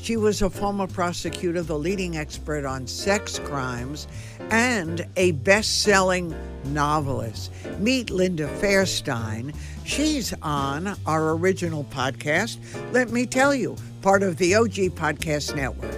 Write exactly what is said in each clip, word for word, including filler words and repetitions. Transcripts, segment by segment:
She was a former prosecutor, the leading expert on sex crimes, and a best-selling novelist. Meet Linda Fairstein. She's on our original podcast, Let Me Tell You, part of the O G Podcast Network.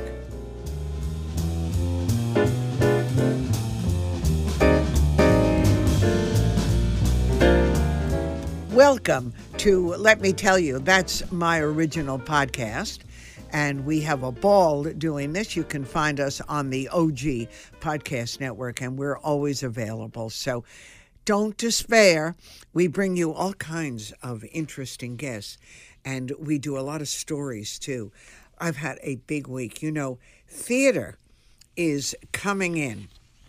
Welcome to Let Me Tell You. That's my original podcast, and we have a ball doing this. You can find us on the O G Podcast Network, and we're always available. So don't despair. We bring you all kinds of interesting guests, and we do a lot of stories, too. I've had a big week. You know, theater is coming in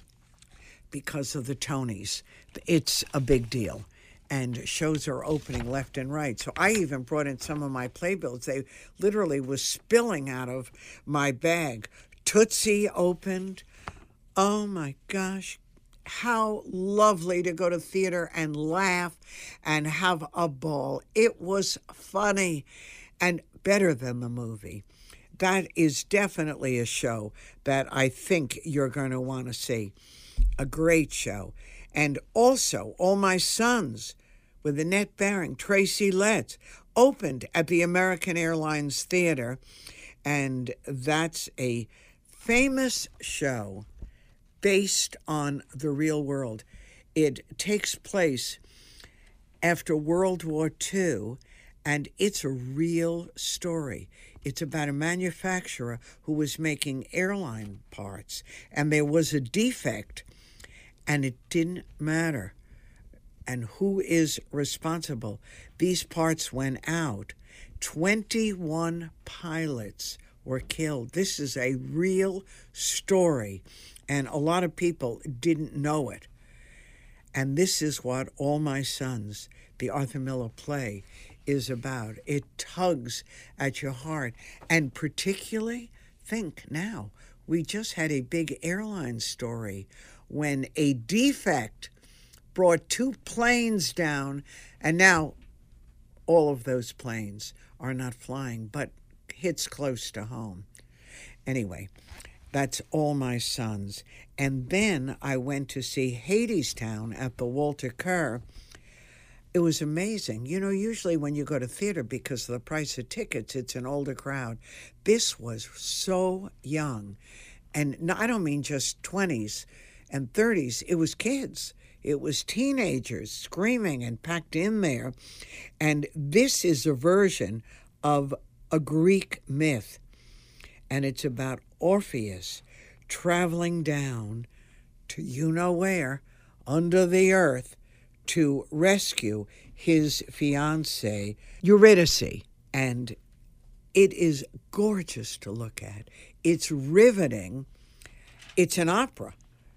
because of the Tonys. It's a big deal. And shows are opening left and right. So I even brought in some of my playbills. They literally was spilling out of my bag. Tootsie opened. Oh my gosh. How lovely to go to theater and laugh and have a ball. It was funny and better than the movie. That is definitely a show that I think you're going to want to see. A great show. And also, All My Sons with Annette Bening, Tracy Letts, opened at the American Airlines Theater. And that's a famous show based on the real world. It takes place after World War Two, and it's a real story. It's about a manufacturer who was making airline parts, and there was a defect, and it didn't matter. And who is responsible? These parts went out. twenty-one pilots were killed. This is a real story, and a lot of people didn't know it. And this is what All My Sons, the Arthur Miller play, is about. It tugs at your heart. And particularly, think now, we just had a big airline story when a defect brought two planes down, and now all of those planes are not flying, but hits close to home. Anyway, that's All My Sons. And then I went to see Hadestown at the Walter Kerr. It was amazing. You know, usually when you go to theater, because of the price of tickets, it's an older crowd. This was so young. And no, I don't mean just twenties and thirties. It was kids. It was teenagers screaming and packed in there. And this is a version of a Greek myth. And it's about Orpheus traveling down to you-know-where, under the earth, to rescue his fiancée, Eurydice. And it is gorgeous to look at. It's riveting. It's an opera.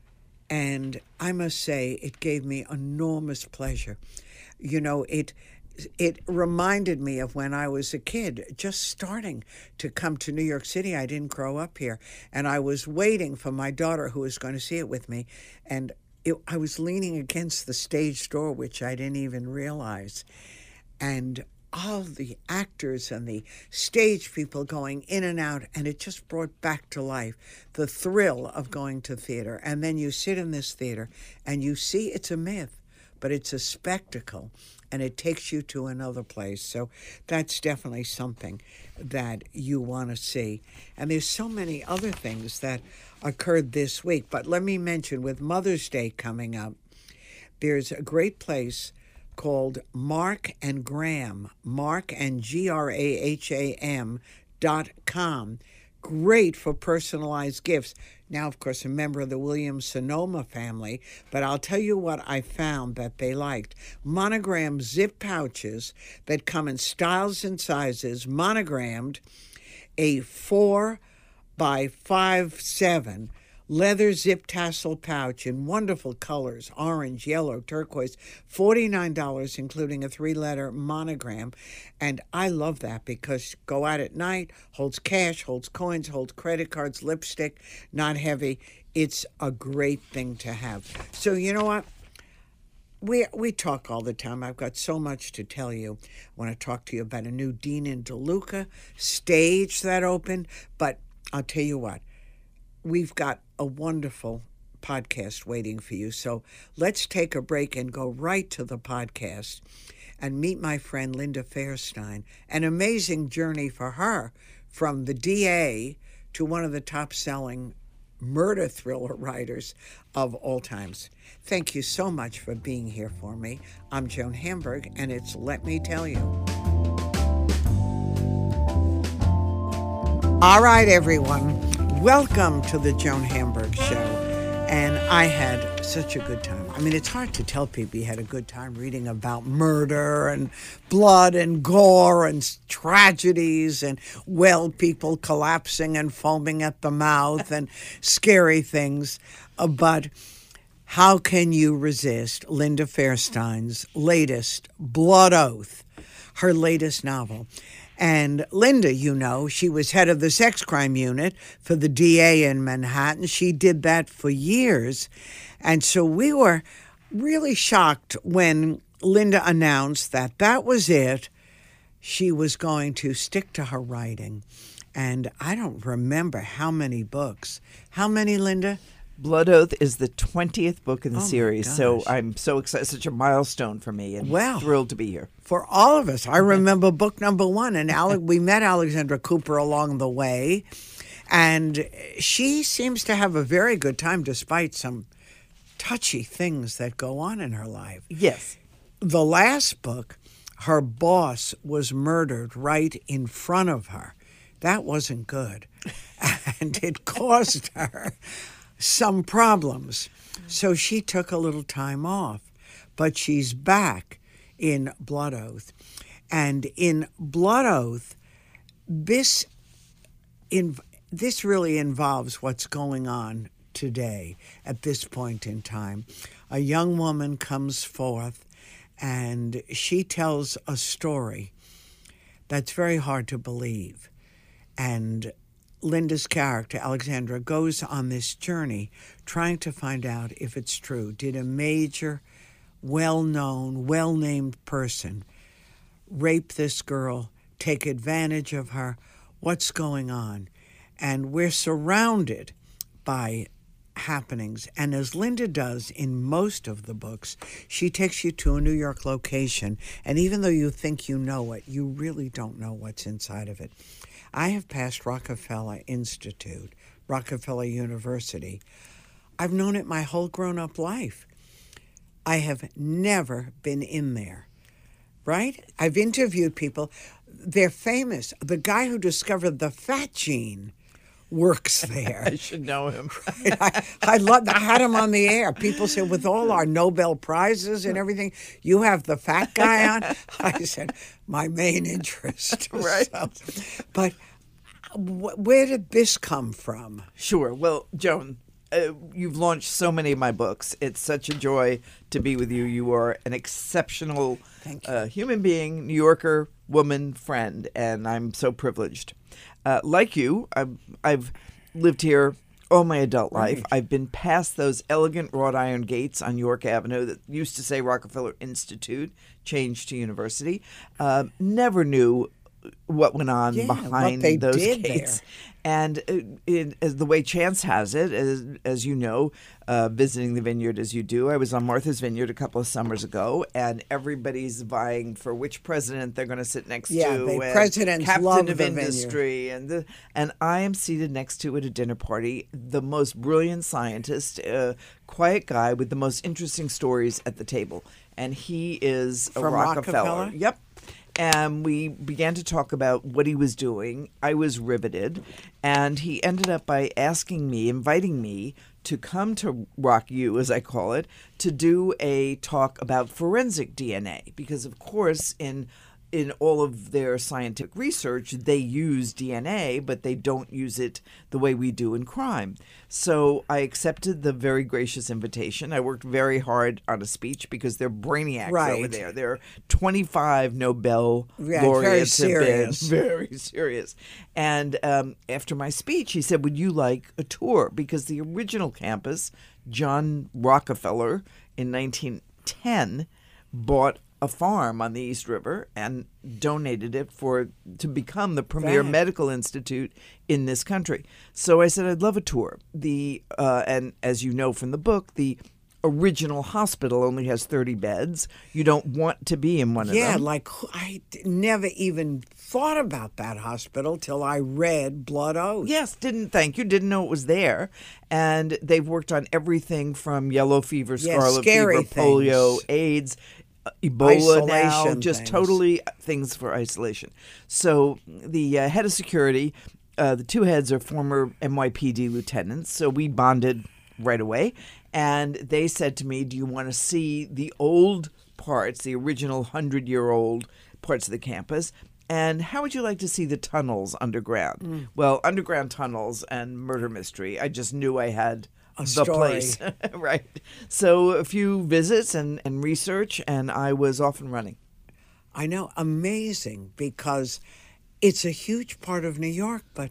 And I must say, it gave me enormous pleasure. You know, it it reminded me of when I was a kid, just starting to come to New York City. I didn't grow up here. And I was waiting for my daughter, who was going to see it with me. And it, I was leaning against the stage door, which I didn't even realize. And all the actors and the stage people going in and out, and it just brought back to life the thrill of going to theater. And then you sit in this theater and you see it's a myth, but it's a spectacle, and it takes you to another place. So that's definitely something that you want to see. And there's so many other things that occurred this week, but let me mention, with Mother's Day coming up, there's a great place called Mark and Graham, Mark and G R A H A M dot com. Great for personalized gifts. Now, of course, a member of the Williams-Sonoma family, but I'll tell you what I found that they liked. Monogram zip pouches that come in styles and sizes, monogrammed, a four by five seven leather zip tassel pouch in wonderful colors, orange, yellow, turquoise, forty-nine dollars, including a three-letter monogram. And I love that because go out at night, holds cash, holds coins, holds credit cards, lipstick, not heavy. It's a great thing to have. So you know what? we we talk all the time. I've got so much to tell you. I want to talk to you about a new Dean in DeLuca stage that opened. But I'll tell you what, we've got a wonderful podcast waiting for you. So let's take a break and go right to the podcast and meet my friend Linda Fairstein. An amazing journey for her from the D A to one of the top-selling murder thriller writers of all times. Thank you so much for being here for me. I'm Joan Hamburg, and it's Let Me Tell You. All right, everyone. Welcome to the Joan Hamburg Show. And I had such a good time. I mean, it's hard to tell people you had a good time reading about murder and blood and gore and tragedies and well people collapsing and foaming at the mouth and scary things. Uh, but how can you resist Linda Fairstein's latest Blood Oath, her latest novel? And Linda, you know, she was head of the sex crime unit for the D A in Manhattan. She did that for years. And so we were really shocked when Linda announced that that was it. She was going to stick to her writing. And I don't remember how many books. How many, Linda? Blood Oath is the twentieth book in the Oh, my series, so gosh. I'm so excited. Such a milestone for me, and Well. thrilled to be here. For all of us. I remember book number one, and Ale- we met Alexandra Cooper along the way, and she seems to have a very good time despite some touchy things that go on in her life. Yes. The last book, her boss was murdered right in front of her. That wasn't good, and it caused her some problems. So she took a little time off, but she's back in Blood Oath. And in Blood Oath, this in, this really involves what's going on today at this point in time. A young woman comes forth and she tells a story that's very hard to believe. And Linda's character, Alexandra, goes on this journey trying to find out if it's true. Did a major, well-known, well-named person rape this girl, take advantage of her? What's going on? And we're surrounded by happenings. And as Linda does in most of the books, she takes you to a New York location. And even though you think you know it, you really don't know what's inside of it. I have passed Rockefeller Institute, Rockefeller University. I've known it my whole grown-up life. I have never been in there, right? I've interviewed people. They're famous. The guy who discovered the fat gene works there. I should know him. I, I love. I had him on the air. People say, with all our Nobel Prizes and everything, you have the fat guy on? I said, my main interest. Right. So, but wh- where did this come from? Sure. Well, Joan, uh, you've launched so many of my books. It's such a joy to be with you. You are an exceptional Thank you. uh, human being, New Yorker, woman, friend, and I'm so privileged. Uh, like you, I've, I've lived here all my adult life. Right. I've been past those elegant wrought iron gates on York Avenue that used to say Rockefeller Institute, changed to University. Uh, never knew what went on Yeah, what behind they those did gates. there. And uh, it, as the way chance has it, as, as you know, uh, visiting the vineyard as you do, I was on Martha's Vineyard a couple of summers ago, and everybody's vying for which president they're going to sit next Yeah, to. the and presidents captain love of the vineyard. industry, and the, and I am seated next to at a dinner party the most brilliant scientist, uh, quiet guy with the most interesting stories at the table, and he is a From Rockefeller. Rockefeller? Yep. And we began to talk about what he was doing. I was riveted. And he ended up by asking me, inviting me to come to Rock U, as I call it, to do a talk about forensic D N A. Because, of course, in in all of their scientific research, they use D N A, but they don't use it the way we do in crime. So I accepted the very gracious invitation. I worked very hard on a speech because they're brainiacs Right. over there. There are twenty-five Nobel Yeah, very laureates have been serious. very serious. And um, after my speech, he said, would you like a tour? Because the original campus, John Rockefeller, in nineteen ten, bought a farm on the East River and donated it for to become the premier That. medical institute in this country. So I said I'd love a tour. The uh, and as you know from the book, the original hospital only has thirty beds. You don't want to be in one of Yeah, them. like I d- never even thought about that hospital till I read Blood Oath. Yes, didn't thank you. Didn't know it was there. And they've worked on everything from yellow fever, Yeah, scarlet scary fever, polio, things. AIDS, uh, Ebola now, Isolation just things. totally things for isolation. So the uh, head of security, uh, the two heads are former N Y P D lieutenants. So we bonded right away. And they said to me, do you want to see the old parts, the original hundred-year-old parts of the campus? And how would you like to see the tunnels underground? Mm. Well, underground tunnels and murder mystery. I just knew I had A the story. place. Right. So a few visits and, and research, and I was off and running. I know, amazing, because it's a huge part of New York, but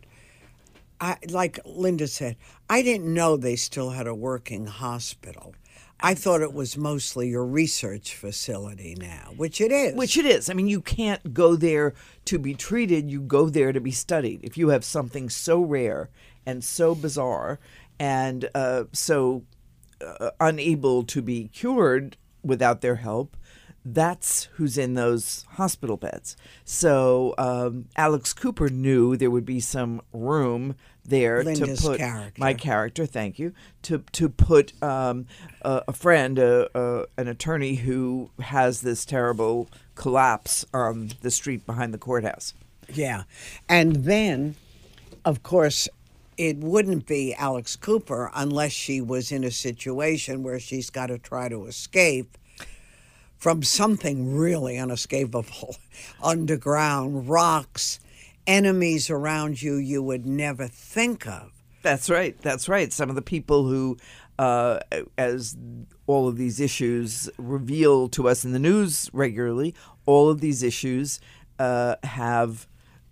I, like Linda said, I didn't know they still had a working hospital. I thought it was mostly your research facility now, which it is. Which it is. I mean, you can't go there to be treated. You go there to be studied. If you have something so rare and so bizarre and uh, so uh, unable to be cured without their help, that's who's in those hospital beds. So um, Alex Cooper knew there would be some room there Linda's to put character. my character. Thank you. To to put um, a, a friend, a, a, an attorney who has this terrible collapse on the street behind the courthouse. Yeah. And then, of course, it wouldn't be Alex Cooper unless she was in a situation where she's got to try to escape from something really unescapable. Underground, rocks, enemies around you you would never think of. That's right. That's right. Some of the people who, uh, as all of these issues reveal to us in the news regularly, all of these issues uh, have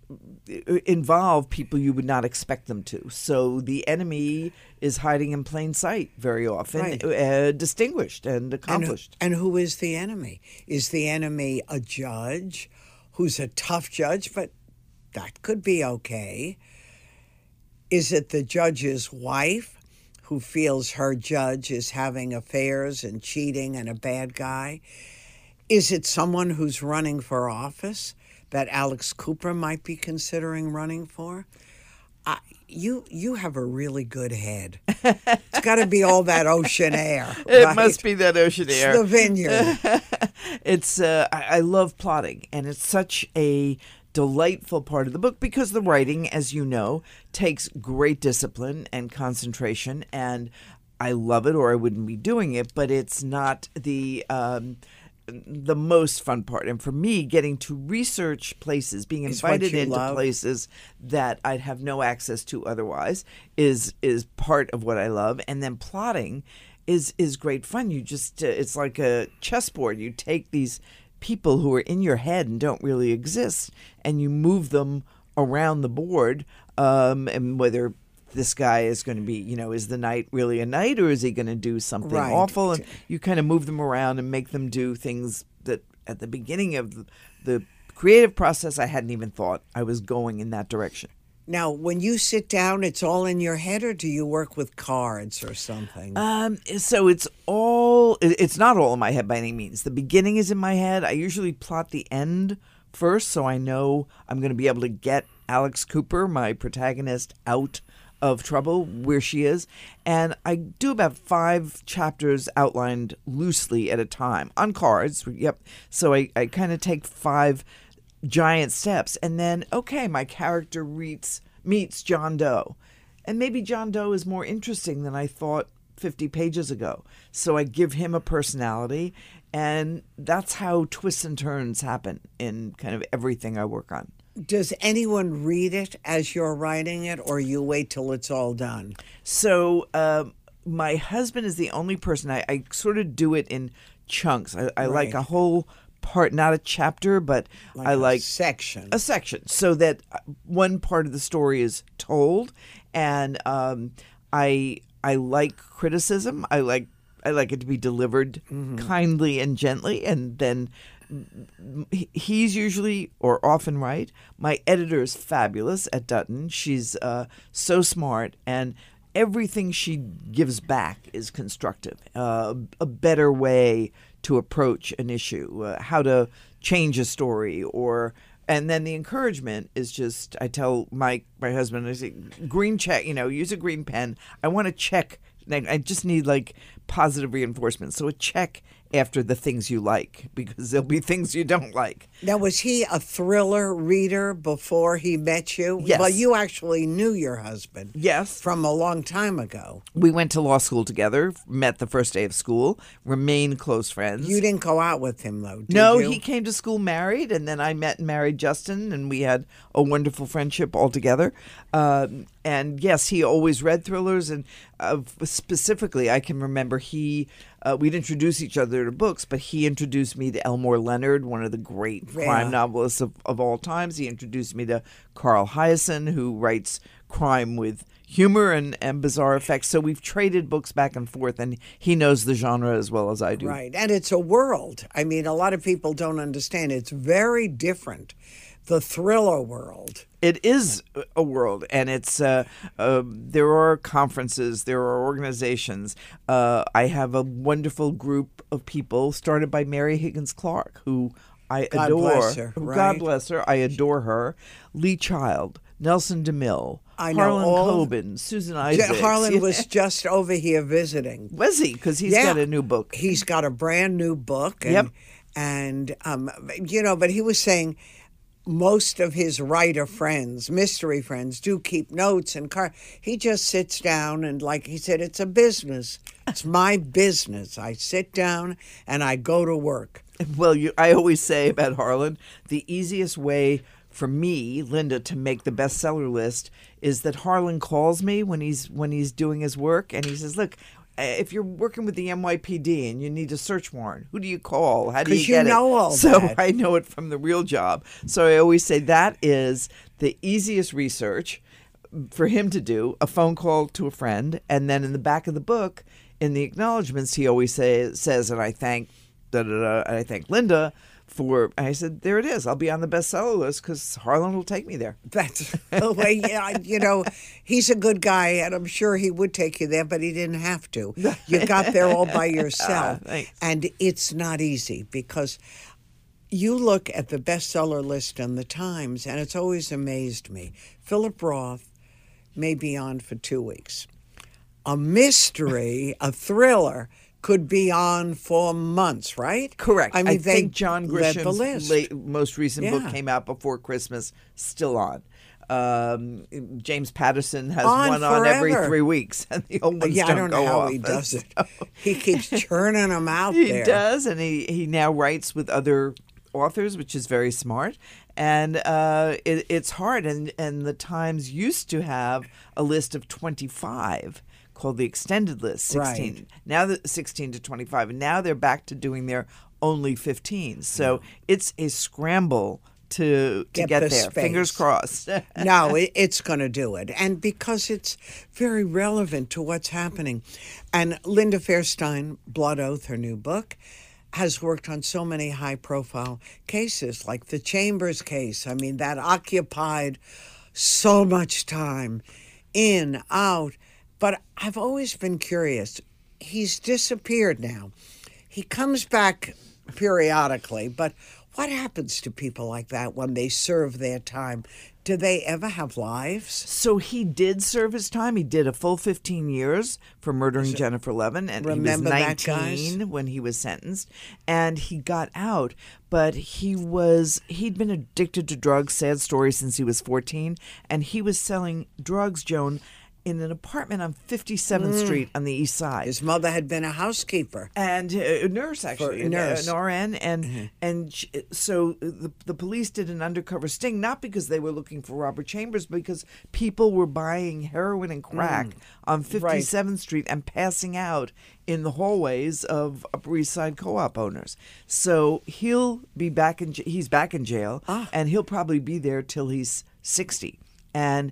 involve people you would not expect them to. So the enemy is hiding in plain sight very often, Right. uh, distinguished and accomplished. And, and who is the enemy? Is the enemy a judge who's a tough judge, but that could be okay? Is it the judge's wife who feels her judge is having affairs and cheating and a bad guy? Is it someone who's running for office that Alex Cooper might be considering running for? I, you you have a really good head. It's got to be all that ocean air. It right? must be that ocean It's air. the vineyard. It's uh, I, I love plotting, and it's such a delightful part of the book because the writing, as you know, takes great discipline and concentration, and I love it, or I wouldn't be doing it. But it's not the um, the most fun part. And for me, getting to research places, being Is what invited you into love. places that I'd have no access to otherwise is is part of what I love. And then plotting is is great fun. You just uh, it's like a chessboard. You take these people who are in your head and don't really exist, and you move them around the board, um, and whether this guy is going to be, you know, is the knight really a knight, or is he going to do something Right. awful? And you kind of move them around and make them do things that at the beginning of the, the creative process I hadn't even thought I was going in that direction. Now, when you sit down, it's all in your head, or do you work with cards or something? Um, so it's all, it- it's not all in my head by any means. The beginning is in my head. I usually plot the end first, so I know I'm going to be able to get Alex Cooper, my protagonist, out of trouble where she is. And I do about five chapters outlined loosely at a time on cards. Yep. So I, I kind of take five giant steps, and then, okay, my character meets, meets John Doe. And maybe John Doe is more interesting than I thought fifty pages ago. So I give him a personality, and that's how twists and turns happen in kind of everything I work on. Does anyone read it as you're writing it, or you wait till it's all done? So um, my husband is the only person. I, I sort of do it in chunks. I, I like Right. a whole part, not a chapter, but Like I a like section. a section so that one part of the story is told. And um, I I like criticism. I like I like it to be delivered mm-hmm. kindly and gently, and then he's usually or often right. My editor is fabulous at Dutton. She's uh, so smart, and everything she gives back is constructive. Uh, a better way to approach an issue, uh, how to change a story, or and then the encouragement is just, I tell my my husband, I say, green check, you know, use a green pen. I want to check. I just need like positive reinforcement. So a check after the things you like, because there'll be things you don't like. Now, was he a thriller reader before he met you? Yes. Well, you actually knew your husband. Yes. From a long time ago. We went to law school together, met the first day of school, remained close friends. You didn't go out with him, though, did no, you? He came to school married, and then I met and married Justin, and we had a wonderful friendship altogether. Um, and yes, he always read thrillers, and uh, specifically, I can remember he... Uh, we'd introduce each other to books, but he introduced me to Elmore Leonard, one of the great yeah. crime novelists of, of all times. He introduced me to Carl Hiaasen, who writes crime with humor and, and bizarre effects. So we've traded books back and forth, and he knows the genre as well as I do. Right, and it's a world. I mean, a lot of people don't understand. It's very different, the thriller world. It is a world, and it's uh, uh, there are conferences, there are organizations. Uh, I have a wonderful group of people started by Mary Higgins Clark, who I God adore. Bless her, right? God bless her. I adore her. Lee Child, Nelson DeMille, I know Harlan all, Coben, Susan Isaacs. Harlan was just over here visiting. Was he? Because he's yeah. got a new book. He's got a brand new book. And, yep. And, um, you know, but he was saying... most of his writer friends, mystery friends, do keep notes and car. He just sits down and, like he said, it's a business. It's my business. I sit down and I go to work. Well, you, I always say about Harlan, the easiest way for me, Linda, to make the bestseller list is that Harlan calls me when he's when he's doing his work, and he says, "Look, if you're working with the N Y P D and you need a search warrant, who do you call? How do you Because get you know it?" all so that. I know it from the real job. So I always say that is the easiest research for him to do, a phone call to a friend. And then in the back of the book, in the acknowledgments, he always say, says, and I thank, da, da, da, and I thank Linda for, and I said, there it is. I'll be on the bestseller list because Harlan will take me there. That's the way, yeah, you know, he's a good guy, and I'm sure he would take you there, but he didn't have to. You got there all by yourself. Ah, thanks. And it's not easy because you look at the bestseller list in the Times, and it's always amazed me. Philip Roth may be on for two weeks. A mystery, a thriller, could be on for months, right? Correct. I mean, I they think John led the list. Grisham's late, most recent Yeah. book came out before Christmas, still on. Um, James Patterson has On one on every forever. three weeks, and the old ones Yeah, I don't don't go know how off. he does it. So- He keeps churning them out He there. does, and he, he now writes with other authors, which is very smart. And uh, it, it's hard. And, and the Times used to have a list of twenty-five called the extended list, sixteen. Right. Now the sixteen to twenty-five. And now they're back to doing their only fifteen. So it's a scramble to, to Get get, the there. space. Fingers crossed. No, it, it's going to do it. And because it's very relevant to what's happening. And Linda Fairstein, Blood Oath, her new book, has worked on so many high-profile cases, like the Chambers case. I mean, that occupied so much time, in, out. But I've always been curious. He's disappeared now. He comes back periodically, but what happens to people like that when they serve their time? Do they ever have lives? So he did serve his time. He did a full fifteen years for murdering Jennifer Levin, and Remember he was that, guys? nineteen when he was sentenced, and he got out. But he was he'd been addicted to drugs. Sad story, since he was fourteen, and he was selling drugs, Joan, in an apartment on fifty-seventh Street on the East Side. His mother had been a housekeeper. And uh, a nurse, actually, For- a nurse. an R N, and Mm-hmm. and sh- so the the police did an undercover sting, not because they were looking for Robert Chambers, but because people were buying heroin and crack on fifty-seventh Street and passing out in the hallways of Upper East Side co-op owners. So he'll be back in j- he's back in jail, Ah. and he'll probably be there till he's sixty. And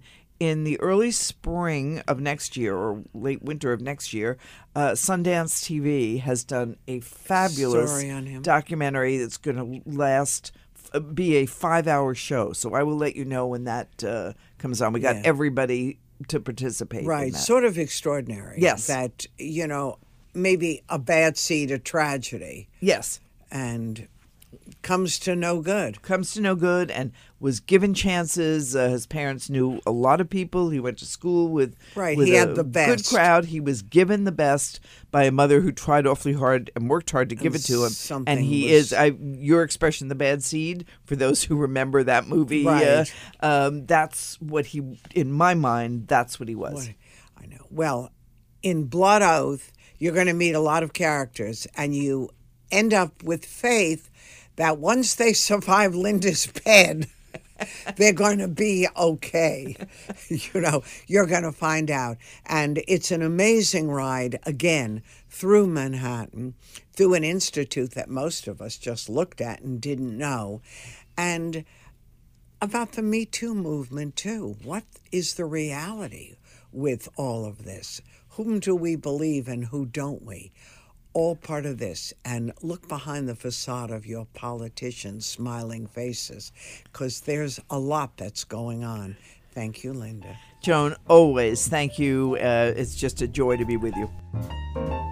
in the early spring of next year or late winter of next year, uh, Sundance T V has done a fabulous Story on him. documentary that's going to last, f- be a five-hour show. So I will let you know when that uh, comes on. We got Yeah. everybody to participate in Right, that. sort of extraordinary. Yes. That, you know, maybe a bad seed, a tragedy, Yes. and comes to no good. Comes to no good and was given chances. Uh, his parents knew a lot of people. He went to school with, Right, with he a had the good best. crowd. He was given the best by a mother who tried awfully hard and worked hard to give it to him. something And he was- is, I, your expression, the bad seed, for those who remember that movie, Right. uh, um, that's what he, in my mind, that's what he was. What- I know. Well, in Blood Oath, you're going to meet a lot of characters, and you end up with faith that once they survive Linda's bed, they're going to be okay. You know, you're going to find out. And it's an amazing ride, again, through Manhattan, through an institute that most of us just looked at and didn't know. And about the Me Too movement, too. What is the reality with all of this? Whom do we believe and who don't we? All part of this. And look behind the facade of your politicians' smiling faces, because there's a lot that's going on. Thank you, Linda. Joan, always thank you. Uh, it's just a joy to be with you.